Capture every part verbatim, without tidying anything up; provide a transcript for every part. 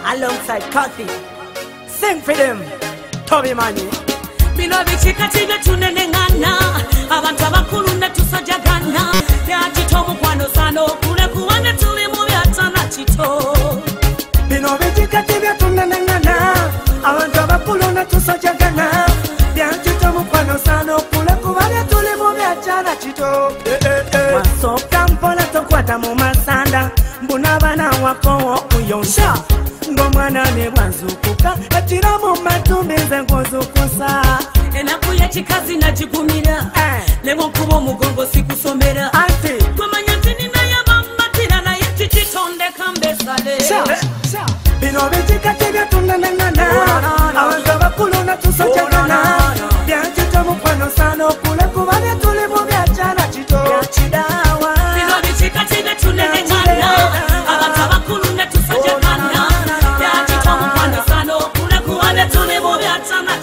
alongside Kathy. Sing for them, Toby Money. Bino bichika tibe tunenengana abantu abakulu ne tusajagana yakito mukwano sano kule kuwane tuli mu byatana kito. Bino bichika tibe tunenengana abantu abakulu ne tusajagana yakito mukwano sano kule kuwane tuli mu byatana kito. Wasoka mpola tokwata mu masanda mbuna bana wako okuyonsa ngomwana ne bwanzukuka atira mu matumbize ngozukusa enakuya chikazi na jigumira lemo kubo mugongo sikusomera ati kwamanya tinina ya mama tira na yiti chitonde kambesale bino bitika tebya tunanangana abantu abakulu na tusajagana byakita mukwano sano kule kubale tuli mu byachana kito byachidawa bino bitika tebya tunanangana abantu abakulu na tusajagana byakita mukwano sano kule kubale tuli mu byachana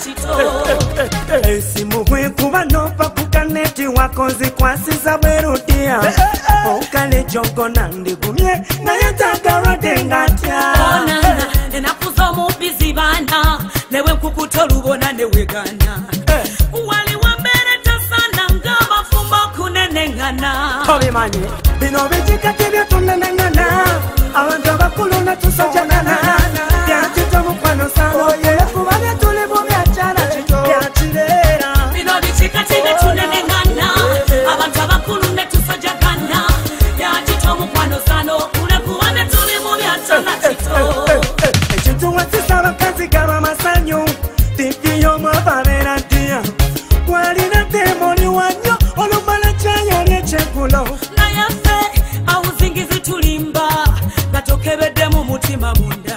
kito. Esimu kuba nopa kukaneti wakozi kwasiza berutia okale jongo nandi kumye na yatagara dengatia onana enakuza mu bizibana newe kukutolubona newe gana wali wambere tasana ngama fumba kunenengana Toby Money. Bino bitika tibya tunenengana abantu abakulu na tusajagana byakita mukwano sano kubale tuli mu byachana kito byachirera bino bitika tibya tunenengana abantu abakulu ne tusajagana byakita mukwano sano kule kuwane tuli mu byachana kito. ekintu wakisaba kazi gaba masanyu tikiyo mwababera ntia walina temoni wanyo olumala kyayali ekyekulo nayafe awuzingizi tulimba gatokebedde mu mutima munda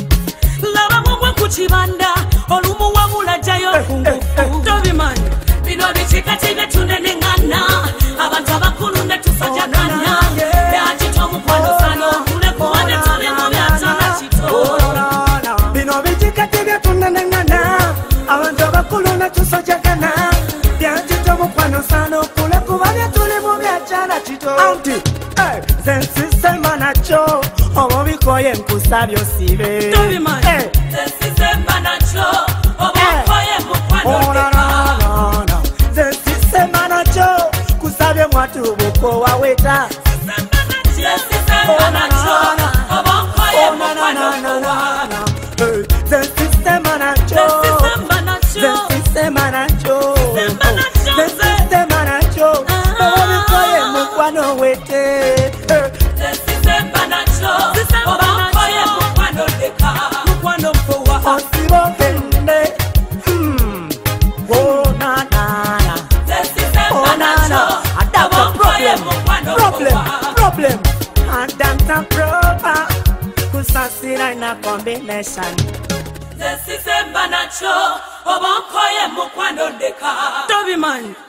laba mugwe ku kibanda olumu wabula jayo kungufu Toby Money. Bino bichika tibe tunenengana abantu abakulu ne tusajagana byakito mukwano sano kule kuwane tuli mu byatana kito. bino bitika tibya tunenengana abantu abakulu na tusajagana byakito mukwano sano kule kubale tuli mu byachana kito anti zensisema nacho obo bikoye nkusabyo sibe Toby Money. Zesisemba nacho obakoye mukwano deka zensisema nacho kusabye mwatu buko waweta zesisemba nacho obakoye mukwano deka zensisema nacho zesisemba nacho zensisema nacho Zesisema nacho, zensisema nacho obo bikoye mukwano wete zesisemba nacho obakoye mukwano deka mukwano mpowa osibo kende hmm oh na na na zesisemba nacho obakoye mukwano problem, mpowa problem. And that's a proper. Kusasira in a combination. zesisemba nacho obakoye mukwano deka Toby Money.